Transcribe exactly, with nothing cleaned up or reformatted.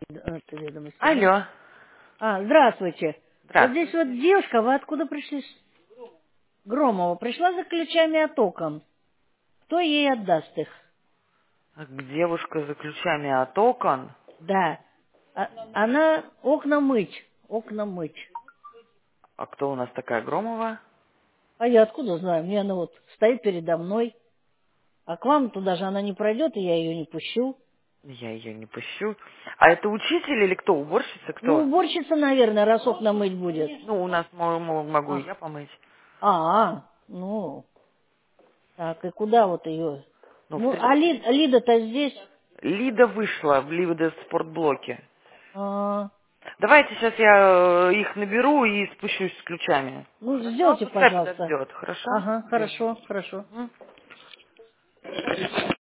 А, это ведомости, да? Алло. А, здравствуйте. Вот здесь Здравствуйте. вот девушка, вы откуда пришли? Громова. Пришла за ключами от окон. Кто ей отдаст их? Девушка за ключами от окон. Да. А- она окна мыть. Окна мыть. А кто у нас такая Громова? А я откуда знаю? Мне она вот стоит передо мной. А к вам туда же она не пройдет, и я ее не пущу. Я ее не пущу. А это учитель или кто? Уборщица Ну, кто? уборщица, наверное, раз окна мыть будет. Ну, у нас мо- мо- могу и А, я помыть. а, ну, так, и куда вот ее? Ну, в Ну, а три- Ли- Лида-то здесь. Лида вышла в Ливда спортблоке. А, Давайте сейчас я э, их наберу и спущусь с ключами. ну, Хорошо? сделайте, Пускай пожалуйста. подождет. Хорошо? Ага, Сейчас. хорошо, хорошо. Мгм.